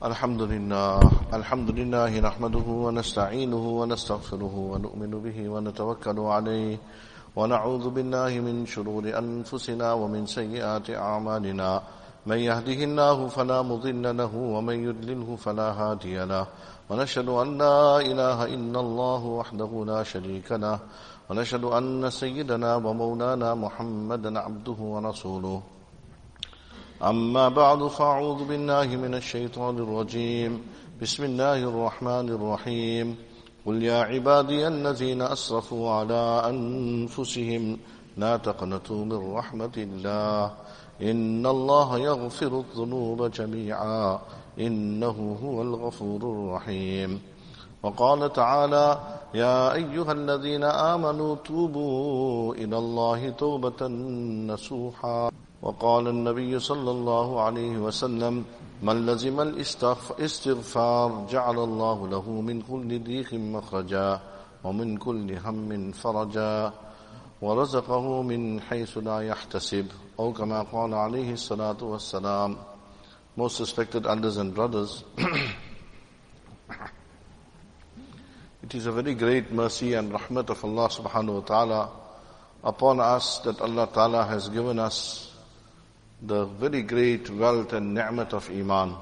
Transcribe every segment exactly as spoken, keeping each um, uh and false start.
الحمد لله الحمد لله نحمده ونستعينه ونستغفره ونؤمن به ونتوكل عليه ونعوذ بالله من شرور أنفسنا ومن سيئات أعمالنا من يهده الله فلا مضل له ومن يضلله فلا هادي له ونشهد أن لا إله إلا الله وحده لا شريك له ونشهد أن سيدنا ومولانا محمدا عبده ورسوله أما بعد فأعوذ بالله من الشيطان الرجيم بسم الله الرحمن الرحيم قل يا عبادي الذين أسرفوا على أنفسهم لا تقنطوا من رحمة الله إن الله يغفر الذنوب جميعا إنه هو الغفور الرحيم وقال تعالى يا أيها الذين آمنوا توبوا إلى الله توبة نصوحا وقال النبي صلى الله عليه وسلم من لزم الاستغفار جعل الله له من كل ضيق مخرجا ومن كل هم فرجا ورزقه من حيث لا يحتسب أو كما قال عليه الصلاة والسلام. Most respected elders and brothers, it is a very great mercy and rahmat of Allah subhanahu wa ta'ala upon us that Allah ta'ala has given us the very great wealth and ni'mat of Iman.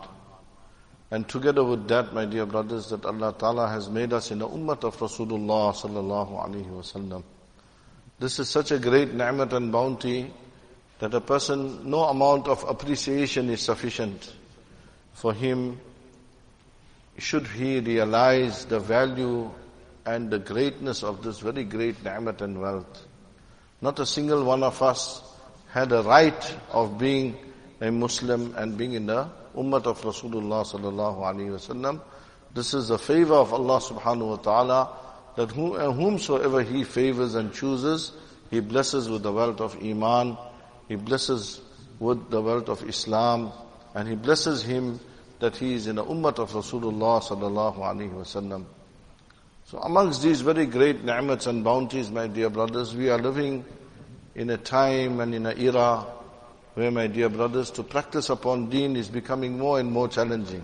And together with that, my dear brothers, that Allah Ta'ala has made us in the ummah of Rasulullah sallallahu alaihi wasallam. This is such a great ni'mat and bounty that a person, no amount of appreciation is sufficient for him, should he realize the value and the greatness of this very great ni'mat and wealth. Not a single one of us had a right of being a Muslim and being in the ummah of Rasulullah sallallahu alaihi wasallam. This is a favor of Allah subhanahu wa ta'ala, that whomsoever He favors and chooses, He blesses with the wealth of Iman, He blesses with the wealth of Islam, and He blesses him that he is in the ummah of Rasulullah sallallahu alaihi wasallam. So amongst these very great ni'mats and bounties, my dear brothers, we are living in a time and in an era where, my dear brothers, to practice upon deen is becoming more and more challenging.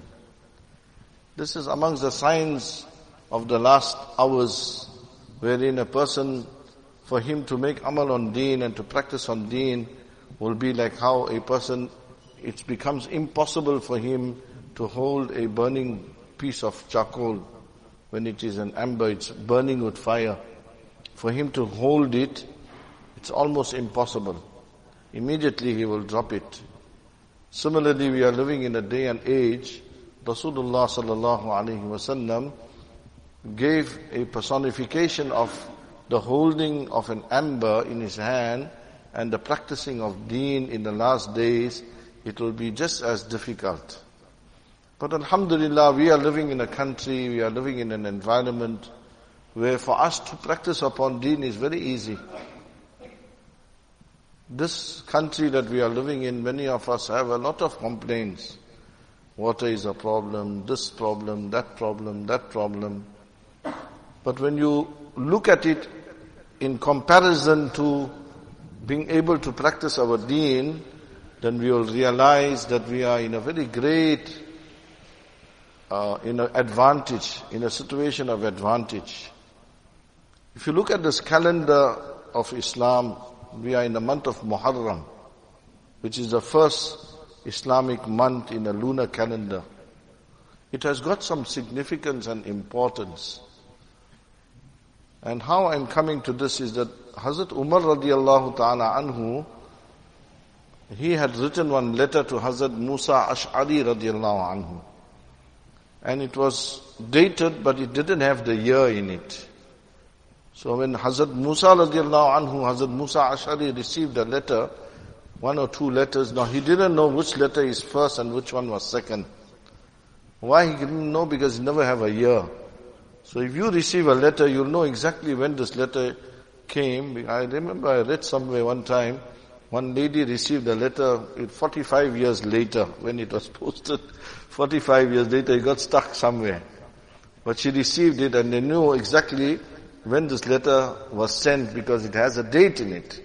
This is amongst the signs of the last hours, wherein a person, for him to make amal on deen and to practice on deen, will be like how a person, it becomes impossible for him to hold a burning piece of charcoal when it is an amber, it's burning with fire. For him to hold it, it's almost impossible. Immediately he will drop it. Similarly, we are living in a day and age, Rasulullah sallallahu alaihi wasallam gave a personification of the holding of an amber in his hand and the practicing of deen in the last days. It will be just as difficult. But alhamdulillah, we are living in a country, we are living in an environment where for us to practice upon deen is very easy. This country that we are living in, many of us have a lot of complaints. Water is a problem, this problem, that problem, that problem. But when you look at it in comparison to being able to practice our deen, then we will realize that we are in a very great, uh, in an advantage, in a situation of advantage. If you look at this calendar of Islam, we are in the month of Muharram, which is the first Islamic month in a lunar calendar. It has got some significance and importance. And how I'm coming to this is that Hazrat Umar radiallahu ta'ala anhu, he had written one letter to Hazrat Musa Ash'ari radiallahu anhu. And it was dated, but it didn't have the year in it. So when Hazrat Musa radiallahu anhu, Hazrat Musa Ash'ari received a letter, one or two letters, now he didn't know which letter is first and which one was second. Why he didn't know? Because he never have a year. So if you receive a letter, you'll know exactly when this letter came. I remember I read somewhere one time, one lady received a letter forty-five years later when it was posted. forty-five years later, it got stuck somewhere. But she received it and they knew exactly when this letter was sent because it has a date in it.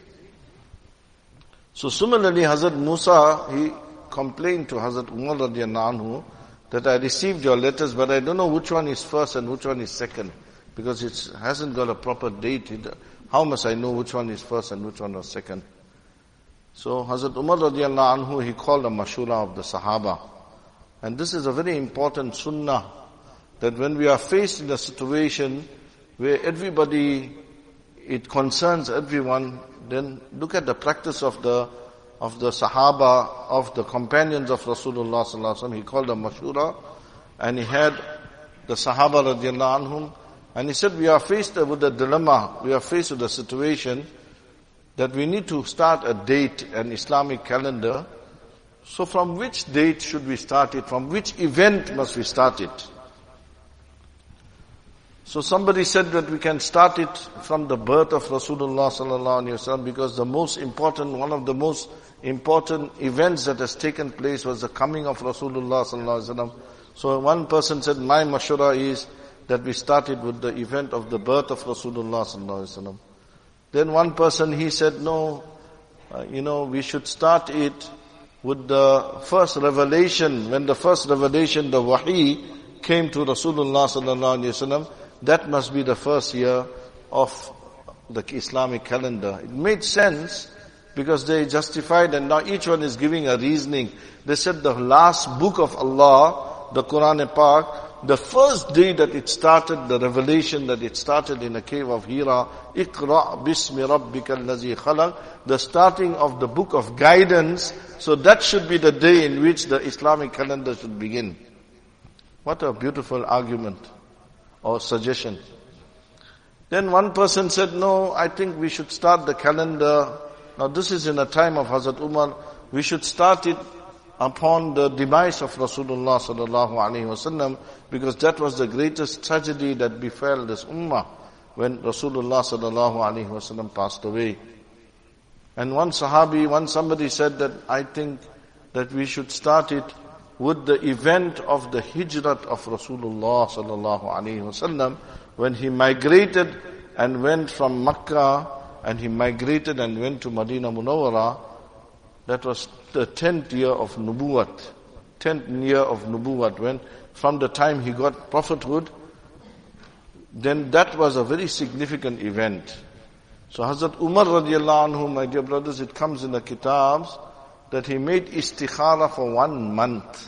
So similarly, Hazrat Musa, he complained to Hazrat Umar radiallahu anhu that I received your letters, but I don't know which one is first and which one is second, because it hasn't got a proper date. How must I know which one is first and which one was second? So Hazrat Umar radiallahu anhu, he called a mashura of the Sahaba. And this is a very important sunnah, that when we are faced in a situation where everybody, it concerns everyone, then look at the practice of the of the Sahaba, of the companions of Rasulullah sallallahu alaihi wasallam. He called a mashura, and he had the Sahaba radiallahu anhum, and he said, we are faced with a dilemma, we are faced with a situation that we need to start a date, an Islamic calendar. So from which date should we start it? From which event must we start it? So somebody said that we can start it from the birth of Rasulullah sallallahu alaihi wasallam, because the most important, one of the most important events that has taken place was the coming of Rasulullah sallallahu alaihi wasallam. So one person said, my mashura is that we started with the event of the birth of Rasulullah sallallahu alaihi wasallam. Then one person, he said, no, uh, you know, we should start it with the first revelation. When the first revelation, the wahi, came to Rasulullah sallallahu alaihi wasallam, that must be the first year of the Islamic calendar. It made sense because they justified, and now each one is giving a reasoning. They said the last book of Allah, the Quran and Pak, the first day that it started, the revelation that it started in the cave of Hira, Iqra' bismi rabbika allazi khalaq, the starting of the book of guidance. So that should be the day in which the Islamic calendar should begin. What a beautiful argument or suggestion. Then one person said, no, I think we should start the calendar. Now this is in the time of Hazrat Umar. We should start it upon the demise of Rasulullah sallallahu alaihi wasallam, because that was the greatest tragedy that befell this ummah when Rasulullah sallallahu alaihi wasallam passed away. And one sahabi, one somebody said that I think that we should start it with the event of the hijrat of Rasulullah sallallahu alaihi wasallam, when he migrated and went from Makkah, and he migrated and went to Madinah Munawwara. That was the tenth year of Nubuwat. Tenth year of Nubuwat, when from the time he got prophethood, then that was a very significant event. So Hazrat Umar radiallahu anhu, my dear brothers, it comes in the kitabs that he made istikhara for one month.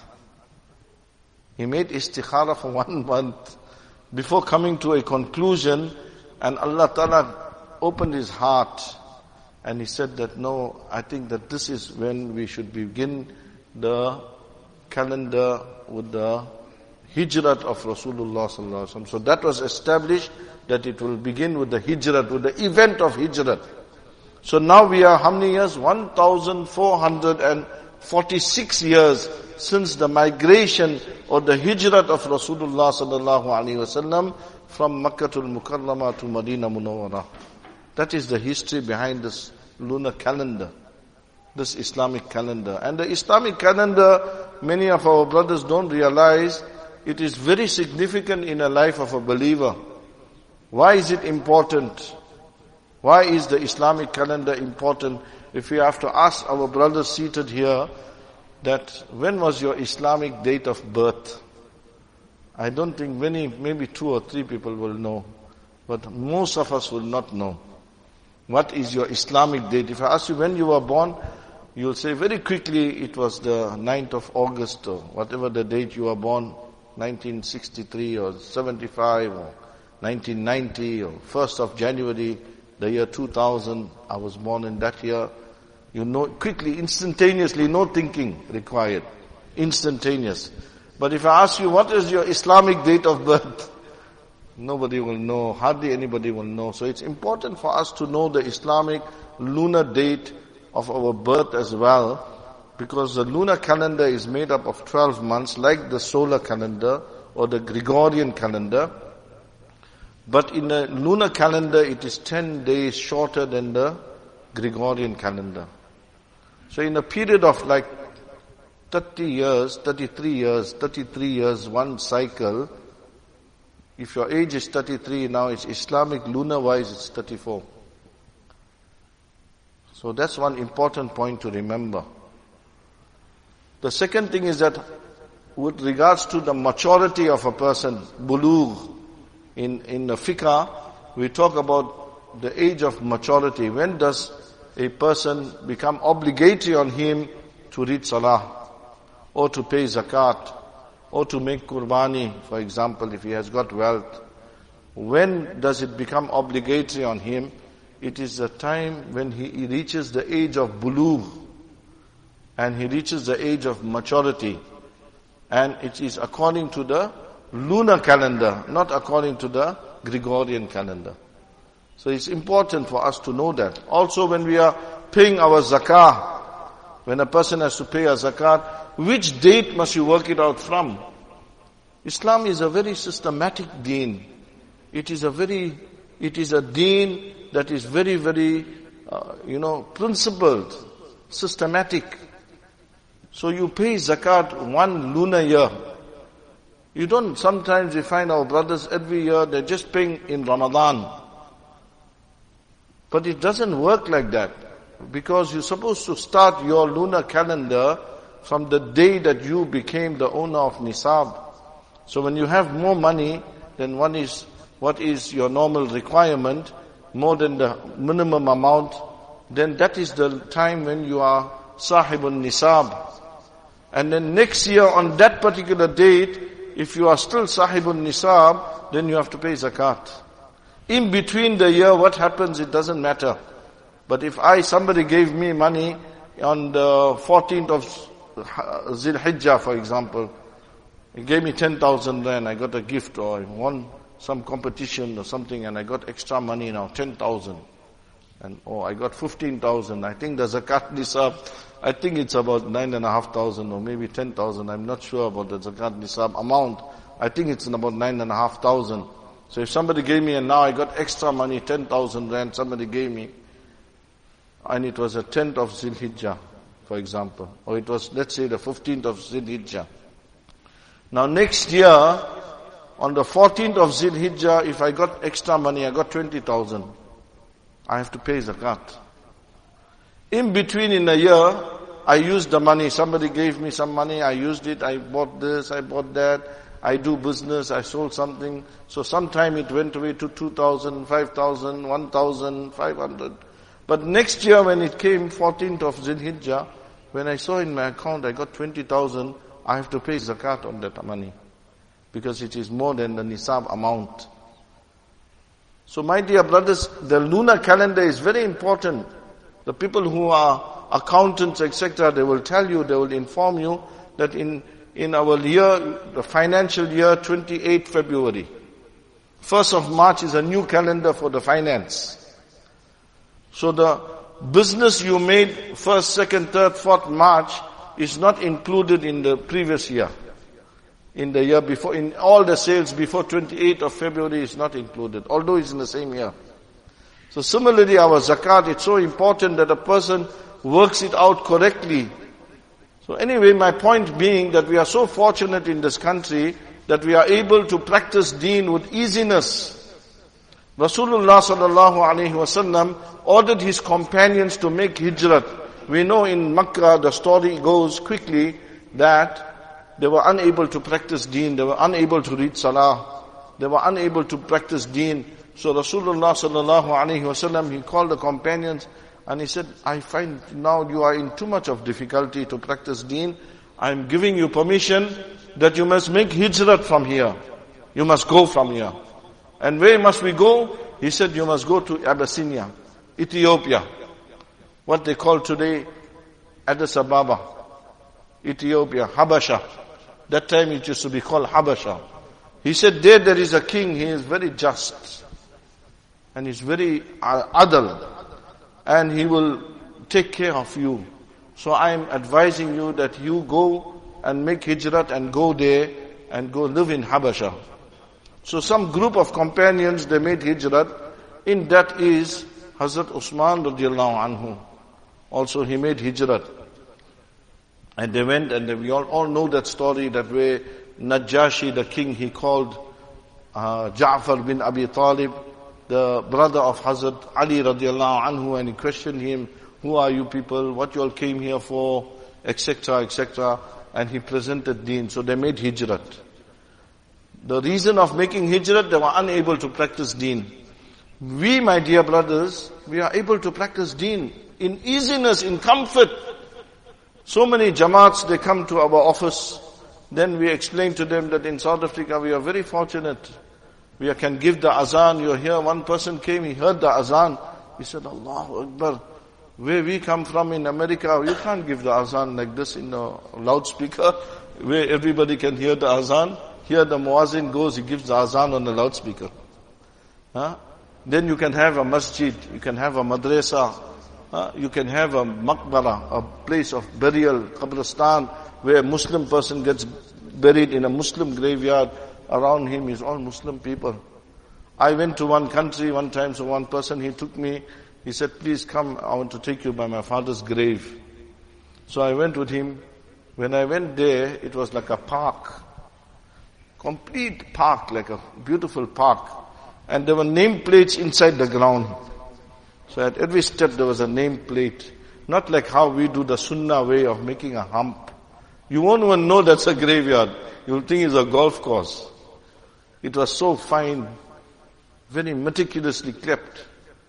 He made istikhara for one month before coming to a conclusion, and Allah Ta'ala opened his heart. And he said that, no, I think that this is when we should begin the calendar with the hijrat of Rasulullah sallallahu alaihi wasallam. So that was established, that it will begin with the hijrat, with the event of hijrat. So now we are how many years? one thousand four hundred forty-six years since the migration or the hijrat of Rasulullah sallallahu alaihi wasallam from Makkatul Mukarramah to Madinah Munawwara. That is the history behind this lunar calendar, this Islamic calendar. And the Islamic calendar, many of our brothers don't realize, it is very significant in the life of a believer. Why is it important? Why is the Islamic calendar important? If we have to ask our brothers seated here, that when was your Islamic date of birth? I don't think many, maybe two or three people will know, but most of us will not know. What is your Islamic date? If I ask you when you were born, you'll say very quickly it was the ninth of August or whatever the date you were born, nineteen sixty-three or seventy-five or nineteen ninety or first of January, the year two thousand, I was born in that year. You know quickly, instantaneously, no thinking required. Instantaneous. But if I ask you what is your Islamic date of birth, nobody will know, hardly anybody will know. So it's important for us to know the Islamic lunar date of our birth as well, because the lunar calendar is made up of twelve months, like the solar calendar or the Gregorian calendar. But in the lunar calendar, it is ten days shorter than the Gregorian calendar. So in a period of like thirty years, thirty-three years, thirty-three years, one cycle, if your age is thirty-three now, it's Islamic lunar wise, it's thirty-four. So that's one important point to remember. The second thing is that with regards to the maturity of a person, bulugh, in, in the fiqh, we talk about the age of maturity. When does a person become obligatory on him to read salah, or to pay zakat, or to make qurbani, for example, if he has got wealth? When does it become obligatory on him? It is the time when he, he reaches the age of bulugh, and he reaches the age of maturity. And it is according to the lunar calendar, not according to the Gregorian calendar. So it's important for us to know that. Also when we are paying our zakah, when a person has to pay a zakat, which date must you work it out from? Islam is a very systematic deen. It is a very, it is a deen that is very, very, uh, you know, principled, systematic. So you pay zakat one lunar year. You don't, sometimes we find our brothers every year, they're just paying in Ramadan. But it doesn't work like that. Because you're supposed to start your lunar calendar from the day that you became the owner of nisab. So when you have more money than one is, what is your normal requirement, more than the minimum amount, then that is the time when you are sahibun nisab. And then next year on that particular date, if you are still sahibun nisab, then you have to pay zakat. In between the year, what happens, it doesn't matter. But if I, somebody gave me money on the fourteenth of Zil Hijjah, for example, he gave me ten thousand rand, I got a gift, or I won some competition or something, and I got extra money now, ten thousand. And, oh, I got fifteen thousand. I think the zakat nisab, I think it's about nine and a half thousand or maybe ten thousand. I'm not sure about the zakat nisab amount. I think it's about nine and a half thousand. So if somebody gave me and now I got extra money, ten thousand rand, somebody gave me, and it was the tenth of Zil Hijjah, for example, or it was, let's say, the fifteenth of Zil Hijjah. Now next year, on the fourteenth of Zil Hijjah, if I got extra money, I got twenty thousand. I have to pay zakat. In between in a year, I used the money. Somebody gave me some money, I used it, I bought this, I bought that, I do business, I sold something. So sometime it went away to two thousand, five thousand, one thousand, five hundred. But next year when it came, fourteenth of Zil Hijjah, when I saw in my account I got twenty thousand, I have to pay zakat on that money. Because it is more than the nisab amount. So my dear brothers, the lunar calendar is very important. The people who are accountants, et cetera, they will tell you, they will inform you that in, in our year, the financial year, twenty-eighth February, first of March is a new calendar for the finance. So the business you made first, second, third, fourth March is not included in the previous year. In the year before, in all the sales before twenty-eighth of February is not included, although it's in the same year. So similarly, our zakat, it's so important that a person works it out correctly. So anyway, my point being that we are so fortunate in this country that we are able to practice deen with easiness. Rasulullah sallallahu alaihi wasallam ordered his companions to make hijrat. We know in Makkah, the story goes quickly that they were unable to practice deen, they were unable to read salah, they were unable to practice deen. So Rasulullah sallallahu alaihi wasallam, he called the companions and he said, I find now you are in too much of difficulty to practice deen. I am giving you permission that you must make hijrat from here. You must go from here. And where must we go? He said, you must go to Abyssinia, Ethiopia. What they call today Addis Ababa, Ethiopia, Habasha. That time it used to be called Habasha. He said, there there is a king, he is very just. And he's very adal. And he will take care of you. So I am advising you that you go and make hijrat and go there and go live in Habasha. So some group of companions, they made hijrat. In that is Hazrat Usman radiallahu anhu. Also he made hijrat. And they went, and we all, all know that story, that way Najashi, the king, he called uh, Ja'far bin Abi Talib, the brother of Hazrat Ali radiallahu anhu, and he questioned him, who are you people, what you all came here for, et cetera, et cetera. and he presented deen. So they made hijrat. The reason of making hijrat, they were unable to practice deen. We, my dear brothers, we are able to practice deen in easiness, in comfort. So many jamaats, they come to our office. Then we explain to them that in South Africa we are very fortunate. We can give the azan. You hear one person came, he heard the azan. He said, Allahu Akbar. Where we come from in America, you can't give the azan like this in a loudspeaker, where everybody can hear the azan. Here the muazzin goes, he gives the azan on the loudspeaker. Huh? Then you can have a masjid, you can have a madrasa, huh? You can have a maqbara, a place of burial, qabristan, where a Muslim person gets buried in a Muslim graveyard. Around him is all Muslim people. I went to one country one time, so one person, he took me, he said, please come, I want to take you by my father's grave. So I went with him. When I went there, it was like a park. Complete park, like a beautiful park. And there were name plates inside the ground. So at every step there was a name plate. Not like how we do the sunnah way of making a hump. You won't even know that's a graveyard. You'll think it's a golf course. It was so fine, very meticulously kept.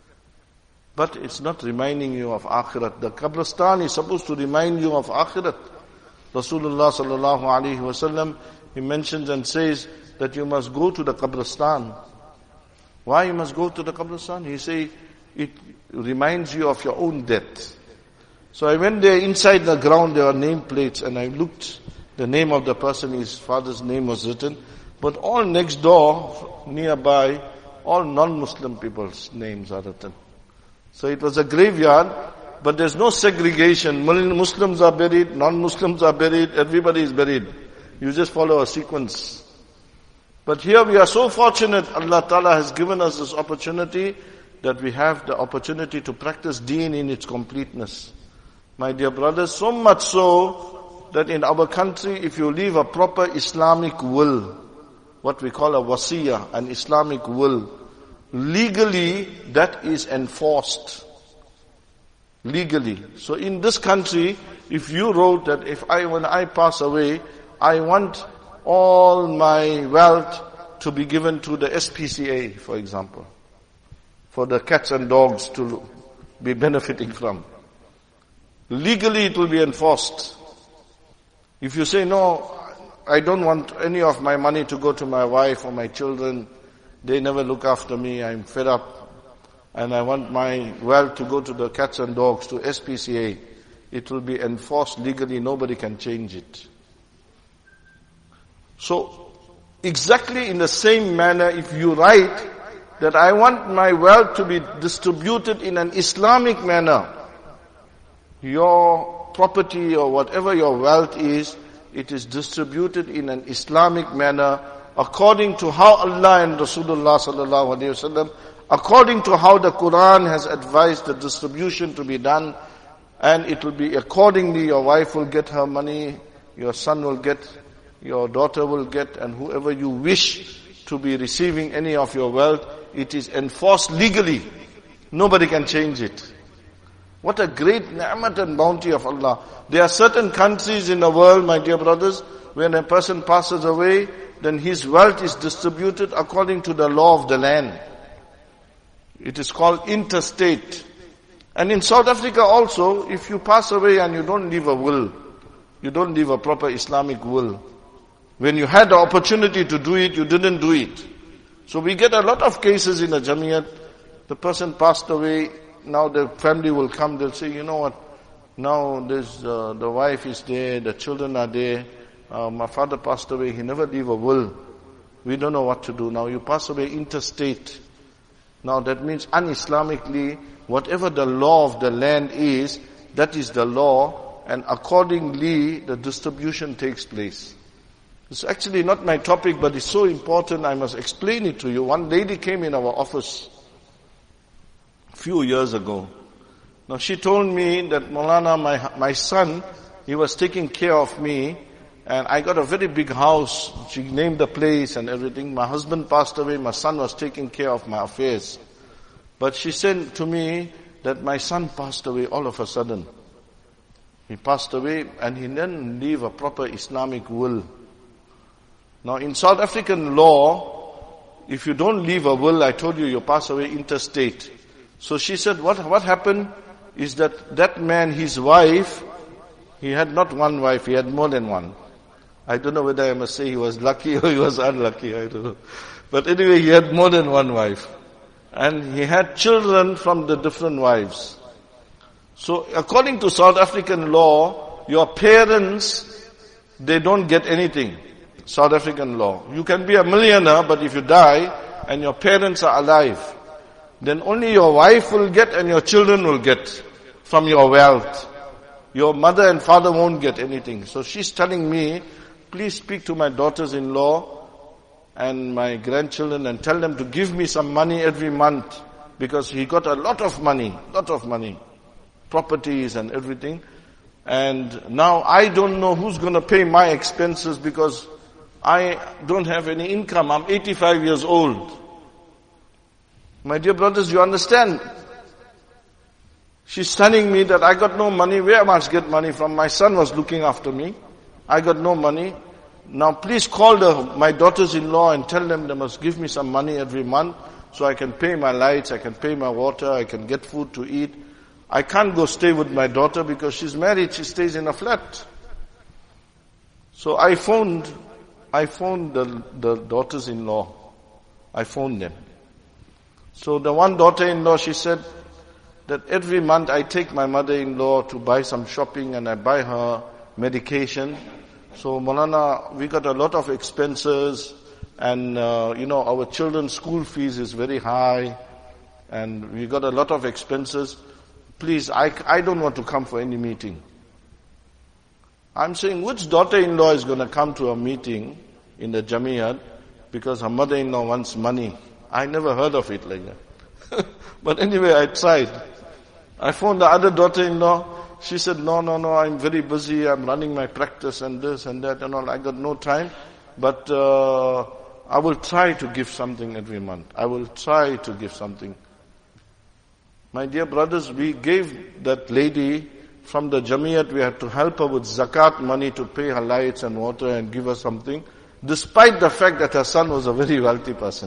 But it's not reminding you of akhirat. The qabristan is supposed to remind you of akhirat. Rasulullah sallallahu alaihi wasallam, he mentions and says that you must go to the qabristan. Why you must go to the qabristan? He say it reminds you of your own death. So I went there, inside the ground there were name plates, and I looked, the name of the person, his father's name was written, but all next door, nearby, all non-Muslim people's names are written. So it was a graveyard, but there's no segregation. Muslims are buried, non-Muslims are buried, everybody is buried. You just follow a sequence. But here we are so fortunate, Allah Ta'ala has given us this opportunity, that we have the opportunity to practice deen in its completeness. My dear brothers, so much so that in our country, if you leave a proper Islamic will, what we call a wasiyah, an Islamic will, legally that is enforced. Legally. So in this country, if you wrote that if I, when I pass away, I want all my wealth to be given to the S P C A, for example, for the cats and dogs to be benefiting from. Legally it will be enforced. If you say, no, I don't want any of my money to go to my wife or my children, they never look after me, I'm fed up, and I want my wealth to go to the cats and dogs, to S P C A, it will be enforced legally, nobody can change it. So, exactly in the same manner, if you write that I want my wealth to be distributed in an Islamic manner, your property or whatever your wealth is, it is distributed in an Islamic manner according to how Allah and Rasulullah sallallahu alaihi wasallam, according to how the Quran has advised the distribution to be done, and it will be accordingly. Your wife will get her money, your son will get, your daughter will get, and whoever you wish to be receiving any of your wealth, it is enforced legally. Nobody can change it. What a great ni'mat and bounty of Allah. There are certain countries in the world, my dear brothers, when a person passes away, then his wealth is distributed according to the law of the land. It is called interstate. And in South Africa also, if you pass away and you don't leave a will, you don't leave a proper Islamic will, when you had the opportunity to do it, you didn't do it. So we get a lot of cases in the Jamiyat, the person passed away, now the family will come, they'll say, you know what, now there's, uh, the wife is there, the children are there, uh, my father passed away, he never leave a will. We don't know what to do. Now you pass away interstate. Now that means un-Islamically, whatever the law of the land is, that is the law, and accordingly the distribution takes place. It's actually not my topic, but it's so important, I must explain it to you. One lady came in our office a few years ago. Now she told me that, Maulana, my, my son, he was taking care of me, and I got a very big house. She named the place and everything. My husband passed away, my son was taking care of my affairs. But she said to me that my son passed away all of a sudden. He passed away and he didn't leave a proper Islamic will. Now in South African law, if you don't leave a will, I told you, you pass away interstate. So she said, what, what happened is that that man, his wife, he had not one wife, he had more than one. I don't know whether I must say he was lucky or he was unlucky, I don't know. But anyway, he had more than one wife. And he had children from the different wives. So according to South African law, your parents, they don't get anything. South African law. You can be a millionaire, but if you die and your parents are alive, then only your wife will get and your children will get from your wealth. Your mother and father won't get anything. So she's telling me, please speak to my daughters-in-law and my grandchildren and tell them to give me some money every month, because he got a lot of money, lot of money, properties and everything. And now I don't know who's going to pay my expenses because I don't have any income. I'm eighty-five years old. My dear brothers, you understand? She's telling me that I got no money. Where am I to get money from? My son was looking after me. I got no money. Now please call the, my daughters-in-law and tell them they must give me some money every month so I can pay my lights, I can pay my water, I can get food to eat. I can't go stay with my daughter because she's married, she stays in a flat. So I phoned, I phoned the, the daughters-in-law. I phoned them. So the one daughter-in-law, she said that every month I take my mother-in-law to buy some shopping and I buy her medication. So Maulana, we got a lot of expenses and, uh, you know, our children's school fees is very high and we got a lot of expenses. Please, I, I don't want to come for any meeting. I'm saying, which daughter-in-law is going to come to a meeting in the Jamiyat because her mother-in-law wants money? I never heard of it like that. But anyway, I tried. I phoned the other daughter-in-law. She said, no, no, no, I'm very busy. I'm running my practice and this and that and all. I got no time. But uh, I will try to give something every month. I will try to give something. My dear brothers, we gave that lady from the Jamiyat, we had to help her with zakat money to pay her lights and water and give her something, despite the fact that her son was a very wealthy person.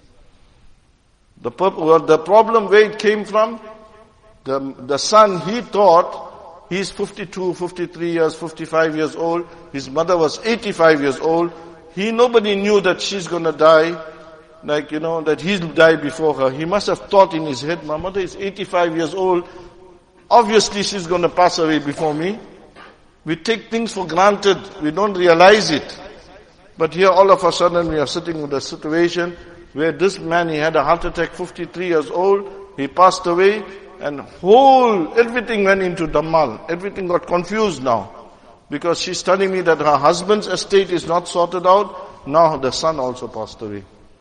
The, purpose, the problem where it came from, the, the son, he thought, he's fifty-two, fifty-three years, fifty-five years old, his mother was eighty-five years old, he, nobody knew that she's gonna die, like, you know, that he'll die before her. He must have thought in his head, my mother is eighty-five years old, obviously she's gonna pass away before me. We take things for granted, we don't realize it. But here all of a sudden we are sitting with a situation where this man, he had a heart attack, fifty-three years old, he passed away, and whole, everything went into Dammal. Everything got confused now. Because she's telling me that her husband's estate is not sorted out, now the son also passed away.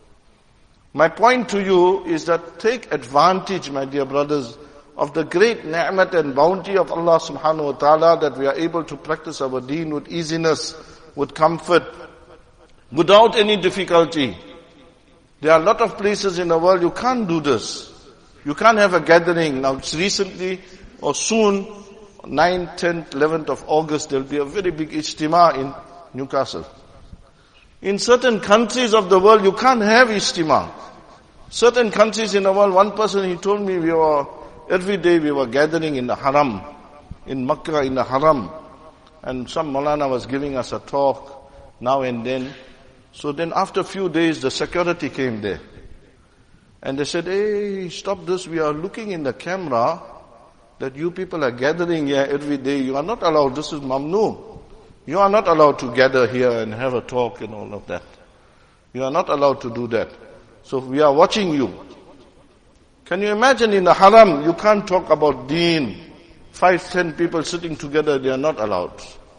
My point to you is that take advantage, my dear brothers, of the great ni'mat and bounty of Allah subhanahu wa ta'ala, that we are able to practice our deen with easiness, with comfort, without any difficulty. There are a lot of places in the world you can't do this. You can't have a gathering. Now it's recently or soon, ninth, tenth, eleventh of August, there will be a very big ijtima in Newcastle. In certain countries of the world, you can't have ijtima. Certain countries in the world, one person, he told me, we were, every day we were gathering in the haram, in Makkah, in the haram. And some Maulana was giving us a talk now and then. So then after a few days, the security came there. And they said, hey, stop this, we are looking in the camera that you people are gathering here every day. You are not allowed, this is mamnu. You are not allowed to gather here and have a talk and all of that. You are not allowed to do that. So we are watching you. Can you imagine in the haram, you can't talk about deen. Five, ten people sitting together, they are not allowed.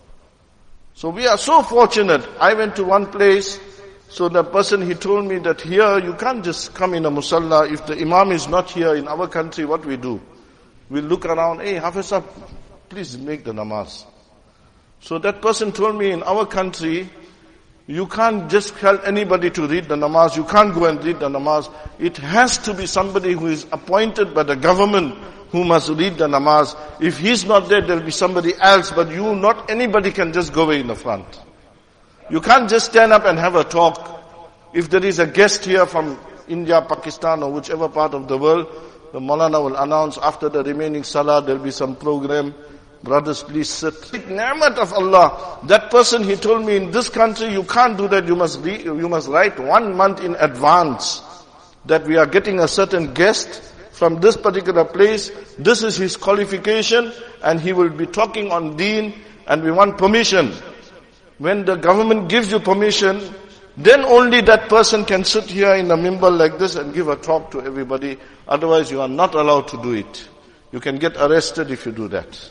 So we are so fortunate. I went to one place, so the person, he told me that here you can't just come in a musalla. If the imam is not here in our country, what we do? We look around, hey, Hafiz sahab, please make the namaz. So that person told me in our country, you can't just tell anybody to read the namaz. You can't go and read the namaz. It has to be somebody who is appointed by the government, who must lead the namaz. If he's not there, there'll be somebody else, but you, not anybody can just go away in the front. You can't just stand up and have a talk. If there is a guest here from India, Pakistan, or whichever part of the world, the Maulana will announce after the remaining salah, there'll be some program. Brothers, please sit. Ni'mat of Allah. That person, he told me, in this country, you can't do that. You must be, you must write one month in advance that we are getting a certain guest from this particular place. This is his qualification, and he will be talking on deen, and we want permission. When the government gives you permission, then only that person can sit here in a mimbar like this and give a talk to everybody. Otherwise, you are not allowed to do it. You can get arrested if you do that.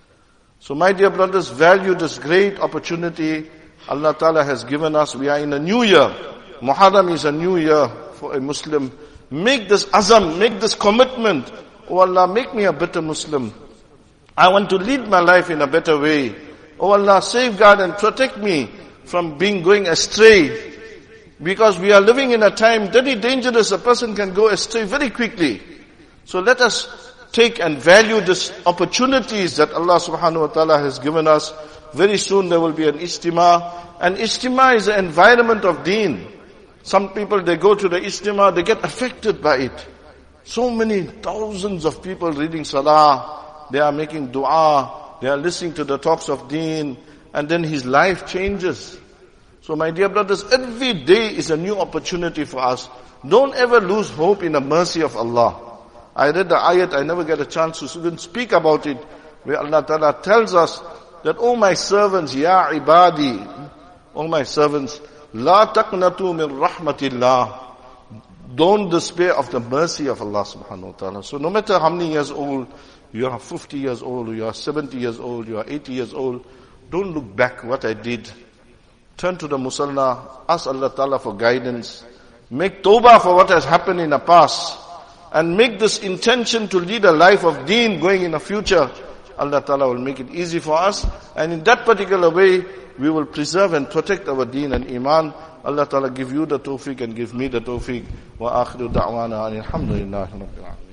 So my dear brothers, value this great opportunity Allah Ta'ala has given us. We are in a new year. Muharram is a new year for a Muslim. Make this azam, make this commitment. Oh Allah, make me a better Muslim. I want to lead my life in a better way. Oh Allah, safeguard and protect me from being going astray. Because we are living in a time very dangerous. A person can go astray very quickly. So let us take and value these opportunities that Allah subhanahu wa ta'ala has given us. Very soon there will be an ijtima. And ijtima is an environment of deen. Some people, they go to the ijtima, they get affected by it. So many thousands of people reading salah, they are making dua, they are listening to the talks of deen, and then his life changes. So my dear brothers, every day is a new opportunity for us. Don't ever lose hope in the mercy of Allah. I read the ayat, I never get a chance to even speak about it, where Allah Ta'ala tells us that, oh my servants, ya ibadi, oh my servants, la taqnatu min rahmatillah. Don't despair of the mercy of Allah subhanahu wa ta'ala. So no matter how many years old, you are fifty years old, you are seventy years old, you are eighty years old, don't look back what I did. Turn to the Musalla, ask Allah Ta'ala for guidance. Make tawbah for what has happened in the past. And make this intention to lead a life of deen going in the future. Allah Ta'ala will make it easy for us. And in that particular way, we will preserve and protect our deen and iman. Allah Ta'ala give you the tawfiq and give me the tawfiq. Wa akhiru da'wana alhamdulillahi rabbil alamin.